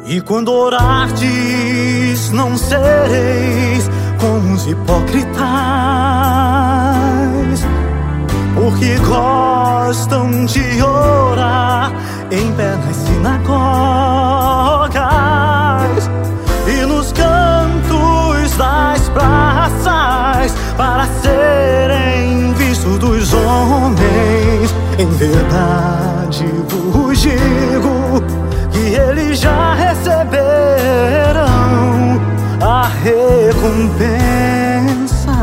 E quando orardes, não sereis como os hipócritas, porque gostam de orar em pé nas sinagogas e nos cantos das praças, para serem vistos dos homens. Em verdade vos digo que eles já receberão a recompensa.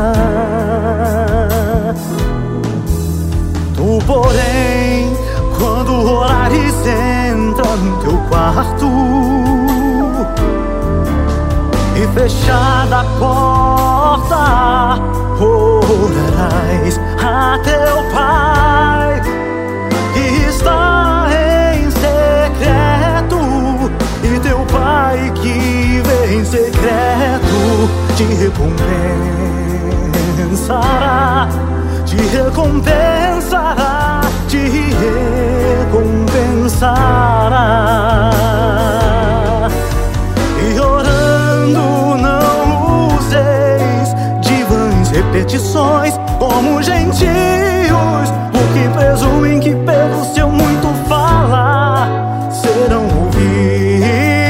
Tu, porém, quando orares, entra no teu quarto e, fechada a porta, orarás a teu Pai que está em secreto, e teu Pai que vê em secreto te recompensará, te recompensará, te recompensará. E orando não useis de vãs repetições como gentios, porque presumem que pelo seu muito falar serão ouvidos.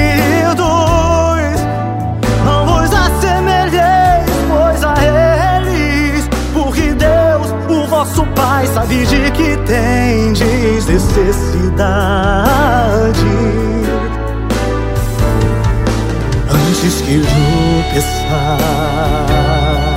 Não vos assemelheis, pois, a eles, porque Deus, o vosso Pai, sabe de que tendes necessidade antes que lhe peçais.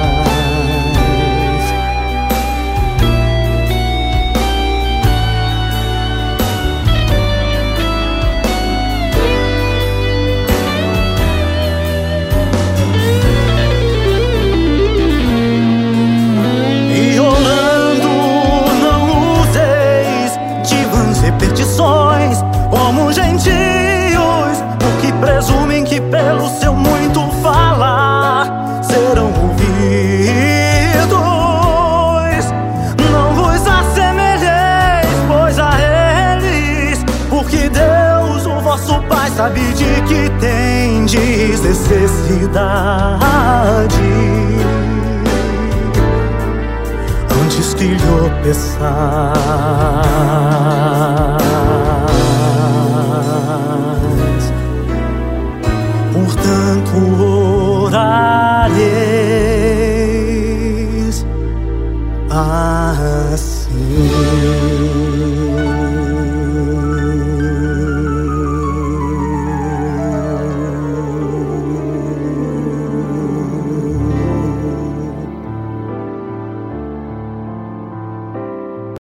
Repetições como gentios, porque presumem que pelo seu muito falar serão ouvidos. Não vos assemelheis, pois, a eles, porque Deus, o vosso Pai, sabe de que tendes necessidade antes que lhe peçais.